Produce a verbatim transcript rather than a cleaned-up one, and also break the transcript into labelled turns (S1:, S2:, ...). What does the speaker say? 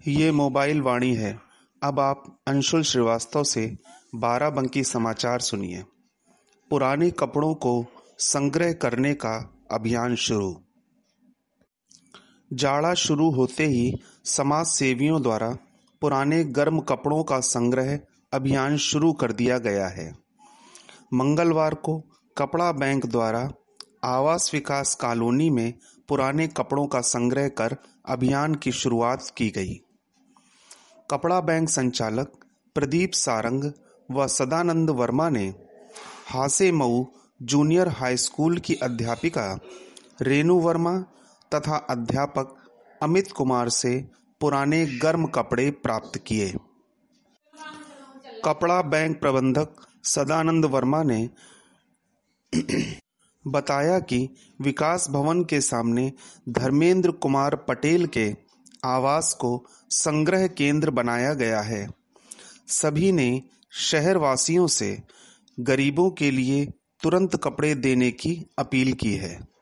S1: ये मोबाइल वाणी है। अब आप अंशुल श्रीवास्तव से बाराबंकी समाचार सुनिए। पुराने कपड़ों को संग्रह करने का अभियान शुरू। जाड़ा शुरू होते ही समाज सेवियों द्वारा पुराने गर्म कपड़ों का संग्रह अभियान शुरू कर दिया गया है। मंगलवार को कपड़ा बैंक द्वारा आवास विकास कॉलोनी में पुराने कपड़ों का संग्रह कर अभियान की शुरुआत की गई। कपड़ा बैंक संचालक प्रदीप सारंग व सदानंद वर्मा ने हासे मऊ जूनियर हाई स्कूल की अध्यापिका रेणु वर्मा तथा अध्यापक अमित कुमार से पुराने गर्म कपड़े प्राप्त किए। कपड़ा बैंक प्रबंधक सदानंद वर्मा ने बताया कि विकास भवन के सामने धर्मेंद्र कुमार पटेल के आवास को संग्रह केंद्र बनाया गया है। सभी ने शहर वासियों से गरीबों के लिए तुरंत कपड़े देने की अपील की है।